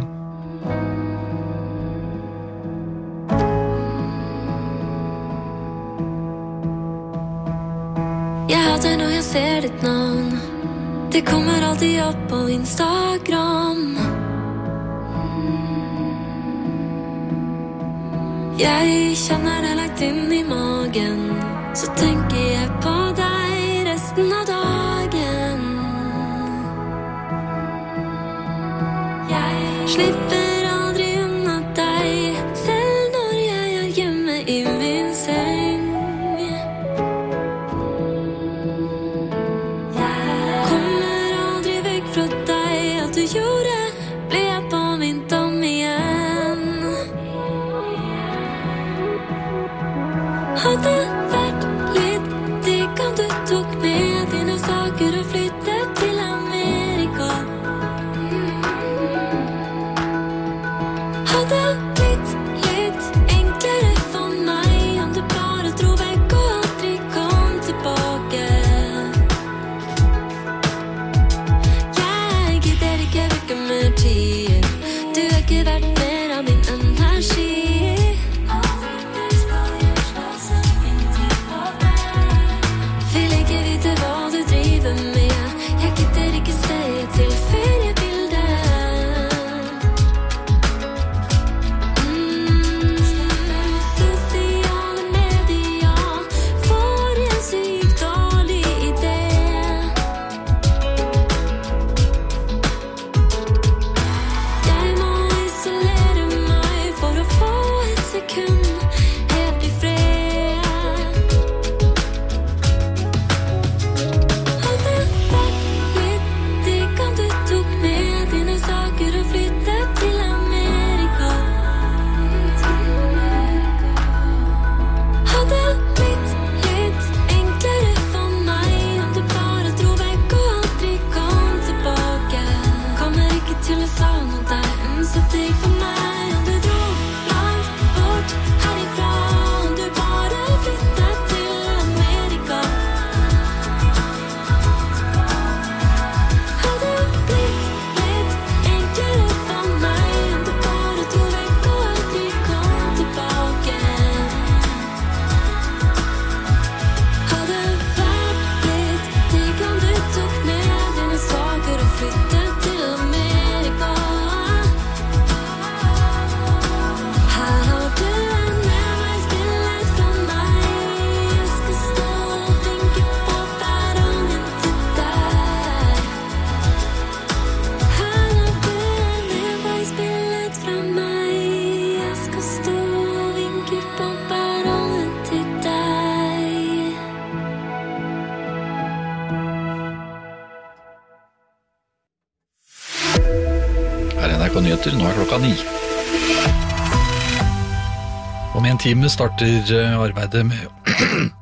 Jeg hater når jeg ser ditt navn. Det kommer alltid opp på Instagram. Jeg kjenner det lagt inn I magen, så tenker jeg på deg resten av dagen. Jeg slipper aldri unna deg, selv når jeg hjemme I min seng. Jeg kommer aldri vekk fra deg, alt du gjorde, blir jeg påminnet om igjen. Hadde vært litt digg om du tok med dine saker og flyttet til Amerika. Hadde blitt litt enklere for meg om du bare dro vekk og aldri kom tilbake. Jeg gidder ikke bruke mer tid, du har ikke vært mer av min energi. Vil ikke vite hva du driver med, jeg gidder ikke se til feriebildet. Sosiale medier får en sykt dårlig idé. Jeg må isolere meg for å få et sekund helt I fred. Hadde vært litt digg om du tok med dine saker og flyttet til Amerika. Hadde blitt litt enklere for meg om du bare dro vekk og aldri kom tilbake. Kommer ikke til å savne deg, så digg for meg om du dro langt bort herifra, om du bare flyttet til Amerika. Hadde blitt litt enklere for meg om du bare dro vekk og aldri kom tilbake. Hadde vært litt digg om du tok med dine saker og flyttet til Amerika. Her har du en enveisbillett fra meg, jeg skal stå og vinke på perrongen til deg. Her har du en enveisbillett fra meg, jeg skal stå og vinke på perrongen til deg. Her NRK Nyheter, nå klokka 9. Om en time starter arbeidet med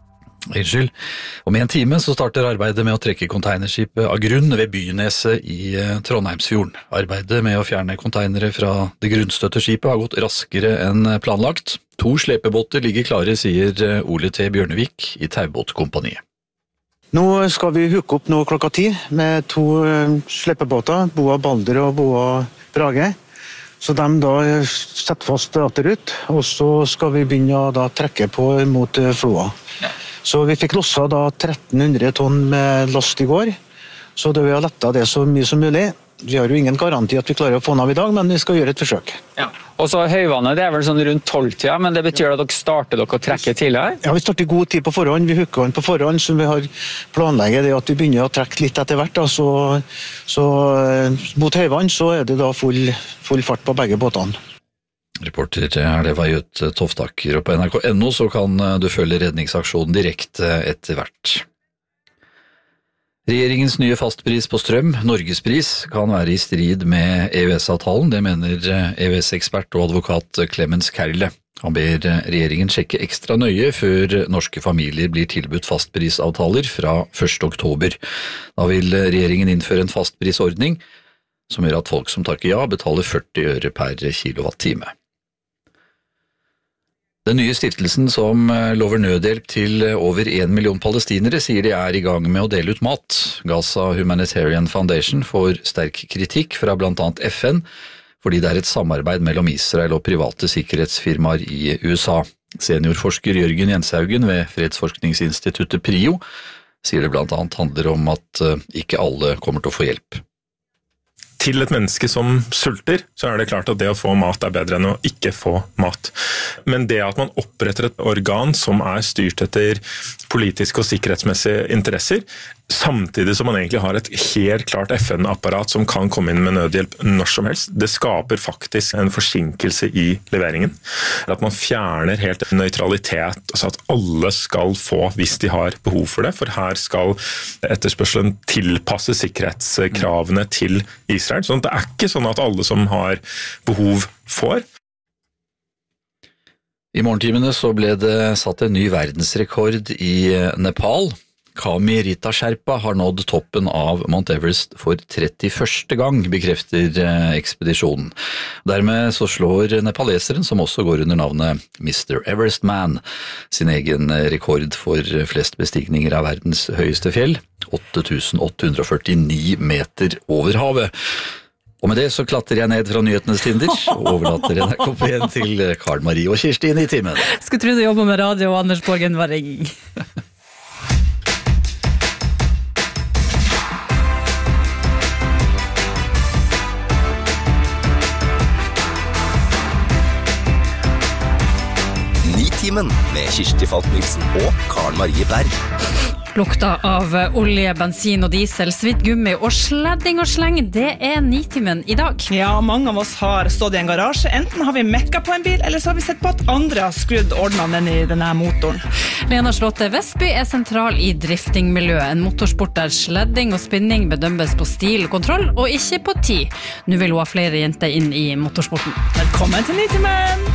Om en time så starter arbeidet med å trekke containerskipet av grunn ved Byneset I Trondheimsfjorden. Arbeidet med å fjerne containere fra det grunnstøtte skipet har gått raskere enn planlagt. 2 slepebåter ligger klare, sier Ole T. Bjørnevik I Taubåtkompaniet. Nå skal vi hukke opp nå klokka 10 med 2 slepebåter, Boa Balder og Boa Brage. Så de da setter fast atterut, og så skal vi begynne å da trekke på mot floa. Så vi fikk losset da 1300 tonn med last I går, så det vi har lettet det så mye som mulig. Vi har jo ingen garanti at vi klarer å få den av I dag, men vi skal gjøre et forsøk. Ja. Og så høyvannet, det vel sånn rundt 12-tida, men det betyr at dere starter dere å trekke tidligere? Ja, vi starter god tid på forhånd, vi hukker den på forhånd, så vi har planlegget det at vi begynner å trekke litt etter hvert, da, så mot høyvann så det da full fart på begge båtene. Reporter det var Jøt Toftaker, og på NRK.no så kan du følge redningsaksjonen direkte etter hvert. Regjeringens nye fastpris på strøm, Norgespris, kan være I strid med EØS-avtalen, det mener EØS-ekspert og advokat Clemens Kerle. Han ber regjeringen sjekke ekstra nøye før norske familier blir tilbudt fastprisavtaler fra 1. oktober. Da vil regjeringen innføre en fastprisordning som gjør at folk som takker ja betaler 40 øre per kilowattime. Den nye stiftelsen som lover nødhjelp til over 1 million palestinere sier de I gang med å dele ut mat. Gaza Humanitarian Foundation får sterk kritikk fra blant annet FN, fordi det et samarbeid mellom Israel og private sikkerhetsfirmaer I USA. Seniorforsker Jørgen Jenshaugen ved Fredsforskningsinstituttet PRIO sier det blant annet handler om at ikke alle kommer til å få hjelp. til et menneske som sulter, så det klart at det å få mat bedre enn å ikke få mat. Men det at man oppretter et organ som styrt etter politiske og sikkerhetsmessige interesser, samtidig som man egentlig har et helt klart FN-apparat som kan komme inn med nødhjelp når som helst, det skaper faktisk en forsinkelse i leveringen. At man fjerner helt nøytralitet, altså at alle skal få hvis de har behov for det, for her skal etterspørselen tilpasse sikkerhetskravene til Israel. Så det ikke sånn at alle som har behov får. I morgentimene så ble det satt en ny verdensrekord i Nepal. Kami Rita Sherpa har nådd toppen av Mount Everest for 31. gang, bekrefter ekspedisjonen. Dermed så slår nepaleseren, som også går under navnet Mr. Everest Man, sin egen rekord for flest bestigninger av verdens høyeste fjell, 8.849 meter over havet. Og med det så klatrer jeg ned fra nyhetenes tinder og overlater NRK igjen til Karen Marie og Kirsti inn i timen. Skulle tro du jobber med radio, Anders Borgen var ringing. Nitimen med Kirsti Falk-Nielsen og Karen Marie Berg. Lukta av olje, bensin og diesel, svidd gummi og sledding og sleng, det Nitimen i dag. Ja, mange av oss har stått i en garasje. Enten har vi mekka på en bil, eller så har vi sett på at andre har skrudd ordnene i denne motoren. Lena Slåtte Vestby sentral i driftingmiljøet. En motorsport der sledding og spinning bedømmes på stil og kontroll, og ikke på tid. Nå vil hun ha flere jenter inn i motorsporten. Velkommen til Nitimen!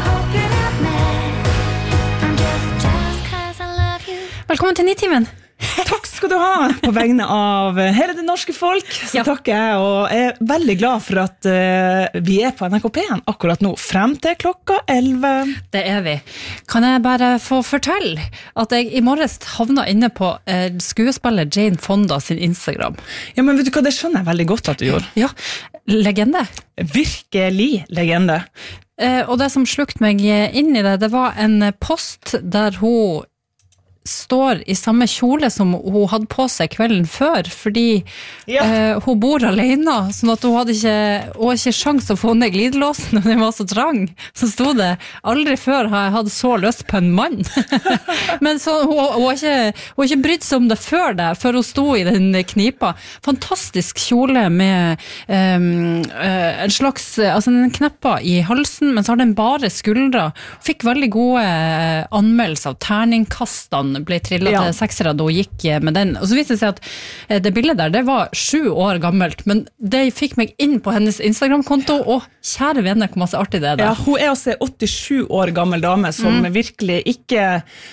Velkommen til Nitimen. Takk skal du ha på vegne av hele det norske folk. Så takker jeg, og jeg er veldig glad for at vi er på NRK P1 akkurat nå, frem til klokka 11. Det er vi. Kan jeg bare få fortelle at jeg i morges havna inne på skuespiller Jane Fonda sin Instagram. Ja, men vet du hva, det skjønner jeg veldig godt at du gjorde. Ja, legende. Virkelig legende. Og det som slukte meg inn i det, det var en post der hun står i samme kjole som hun hadde på seg kvelden før, fordi hun bor alene, sånn at hun hadde ikke sjans å få ned glidelåsen når den var så trang. Så stod det, aldri før har jeg hatt så lyst på en mann. Men så, hun har ikke brydd seg om det før hun sto i den knipa. Fantastisk kjole med en slags, altså en kneppa i halsen, men så har den bare skuldra. Fikk veldig gode anmeldelser av terningkastene, ble trillet til 6 da hun gikk med den. Og så viste det seg at det bildet der, det var 7 år gammelt, men det fikk meg inn på hennes Instagram-konto, og kjære venner, hvor masse artig det er der. Ja, hun er også 87 år gammel dame, som virkelig ikke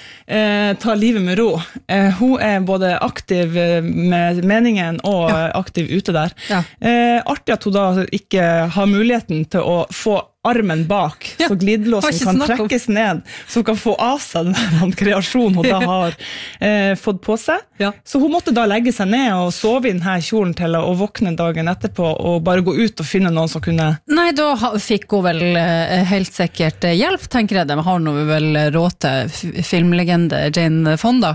tar livet med ro. Hun er både aktiv med meningen og aktiv ute der. Artig at hun da ikke har muligheten til å få armen bak, så glidelåsen kan trekkes ned, så hun kan få av seg den kreasjonen hun da har fått på seg. Så hun måtte da legge seg ned og sove i denne kjolen til å våkne dagen etterpå, og bare gå ut og finne noen som kunne... Nei, da fikk hun vel helt sikkert hjelp, tenker jeg. De har nå vel råd til filmlegende Jane Fonda.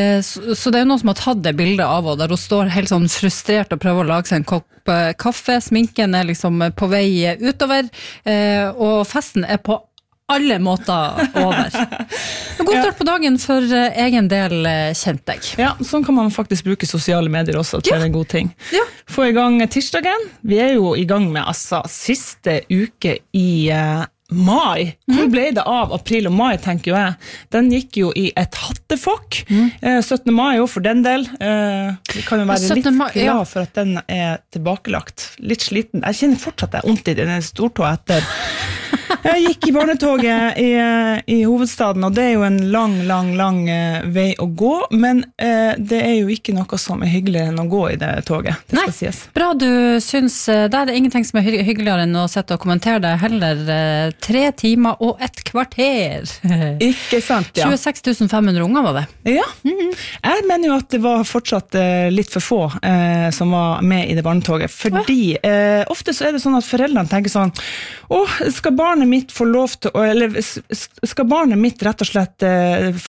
Så det er noen som har tatt det bildet av henne, der hun står helt sånn frustrert og prøver å lage seg en kopp kaffe. Sminken er liksom på vei utover, og festen er på alle måter over. God start på dagen for egen del, kjente jeg. Ja, sånn kan man faktisk bruke sosiale medier også til en god ting. Få i gang tirsdagen. Vi er jo i gang med siste uke i mai. Hvor ble det av april og mai, tenker jeg. Den gikk jo i et hattefokk. 17. mai jo for den del. Vi kan jo være litt glad for at den er tilbakelagt. Litt sliten. Jeg kjenner fortsatt det er ondt i denne stortå etter. Jeg gikk i barnetoget i hovedstaden, og det er jo en lang vei å gå, men det er jo ikke noe som er hyggeligere enn å gå i det toget. Det skal sies. Bra du syns, det er ingenting som er hyggeligere enn å sette og kommentere det, heller 3 timer og 1 kvarter. Ikke sant, ja. 26 500 unger var det. Ja, jeg mener jo at det var fortsatt litt for få som var med i det barnetoget, fordi ofte så er det sånn at foreldrene tenker sånn, skal barnet mitt få lov til, eller skal barnet mitt rett og slett